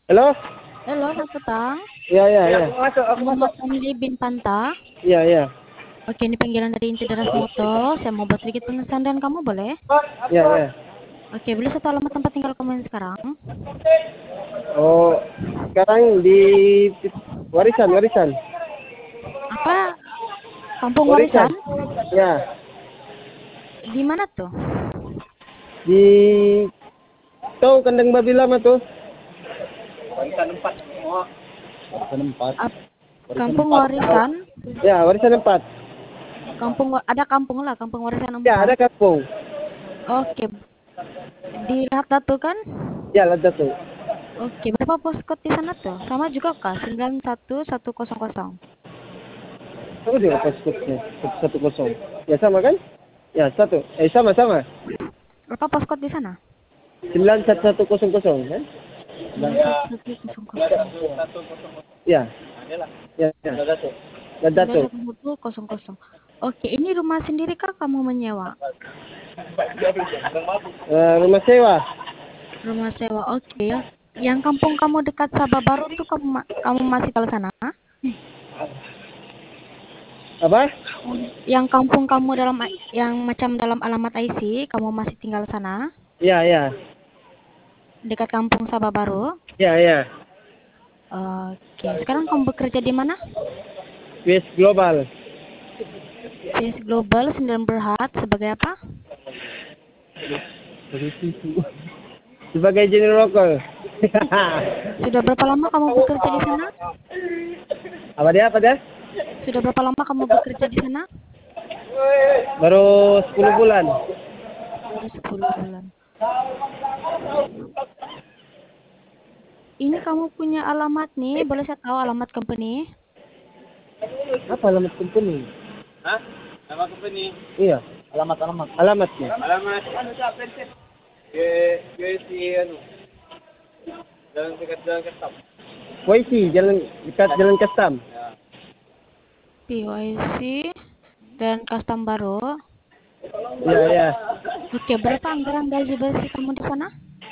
Halo? Halo, selamat petang. Iya, iya, iya. Nama Family bin Panta. Iya, iya. Oke, ini panggilan dari Inti Deras Moto. Saya mau buat sedikit pengesahan dan kamu boleh? Iya, iya. Oke, boleh satu alamat tempat tinggal kamu yang sekarang? Oh, sekarang di warisan, warisan. Apa? Kampung Warisan. Warisan? Ya, Di mana tuh? di tahu kandang babi lama tuh. Warisan 4. Ap- Warisan Kampung 4. Warisan? Ya, warisan 4. Ada kampung lah, Kampung Warisan Ya, 4. ada kampung. Oke, di Lata tuh kan? Ya, ada tuh. Oke, berapa postcode di sana tuh? Sama juga kah? 91100. Aku juga passcode-nya 110. Ya sama kan? Ya, satu. Sama-sama. Berapa postcode di sana? 91100 kan? 91100. Ya, ya, ya. Ada tuh. 91100. Oke, ini rumah sendiri kah kamu menyewa? Rumah sewa. Rumah sewa. Oke. Yang kampung kamu dekat Sabah Baru tuh kamu masih tinggal sana? Apa? Yang kampung kamu yang macam dalam alamat IC, kamu masih tinggal sana? Ya, ya. Dekat kampung Sabah Baru? Ya, ya. Oke. Sekarang kamu bekerja di mana? West Global. CS Global 9 Berhad sebagai apa? Sebagai general local. Sudah berapa lama kamu bekerja di sana? Apa dia? Apa dia? Sudah berapa lama kamu bekerja di sana? Baru 10 bulan. Baru 10 bulan. Ini kamu punya alamat nih, boleh saya tahu alamat company? Apa alamat company? Hah? Nama company? Iya, Alamat-alamat. alamatnya. Alamat. si ano, jalan dekat jalan Kertap. YC, jalan dekat jalan custom. Ya. PYC dan custom baru. Iya, iya. Oke, berapa anggaran gaji bersih kamu di sana?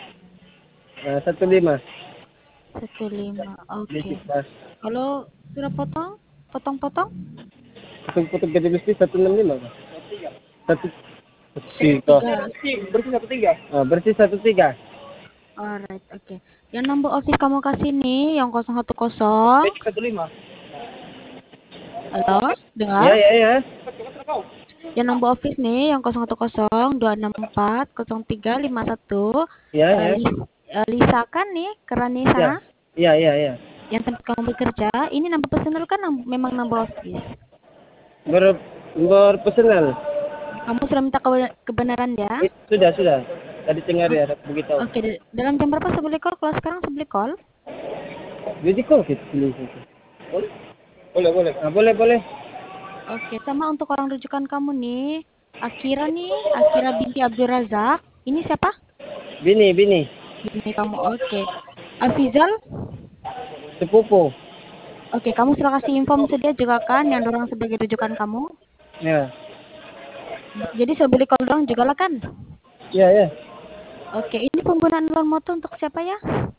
15. 15. Oke. Basic pas. Kalau sudah potong-potong? Potong-potong gaji bersih 165. Pak. Satu tiga. 1,3. Bersih 1 3. Bersih 1,3. Alright, oke. Yang number office kamu kasih nih, yang 010. Basic 1 5. Halo, Iya, dengar? iya, iya. Yang number office nih, yang 010 264 0351. Iya, iya. Lisa kan nih, Iya. Keranisa. Iya, iya, iya. Yang tempat kamu bekerja, ini number personal kan memang number office. Ber Berpersonal. Kamu sudah minta kebenaran ya? Sudah, sudah. Tadi dengar O- ya, begitu. Oke, dalam jam berapa saya boleh call? Kalau sekarang saya boleh call? Jadi kok gitu pilih itu. Boleh? Boleh, boleh. Boleh, boleh. Oke, sama untuk orang rujukan kamu nih. Akira binti Abdul Razak. Ini siapa? Bini, bini. Bini kamu. Oke. Afizal. Sepupu. Oke, kamu sudah kasih info sedia juga kan yang dorong sebagai rujukan kamu? Ya. Jadi saya boleh call dorong juga lah kan? Ya, ya. Oke, ini penggunaan loan motor untuk siapa ya?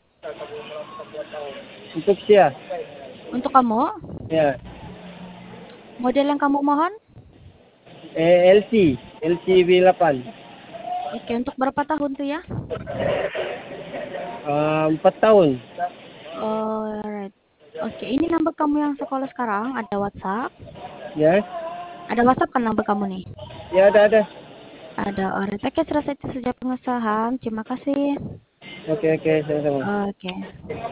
Untuk Sia. Untuk kamu? Ya. Model yang kamu mohon? LC B8. Oke, untuk berapa tahun tuh ya? 4 tahun. Oh, alright. Oke, ini nomor kamu yang sekolah sekarang, ada WhatsApp? Ya. Ada WhatsApp kan nomor kamu nih? Ya, ada. Ada, alright. Oke, selesai itu saja pengesahan. Terima kasih. Oke, oke, sama-sama. Oke.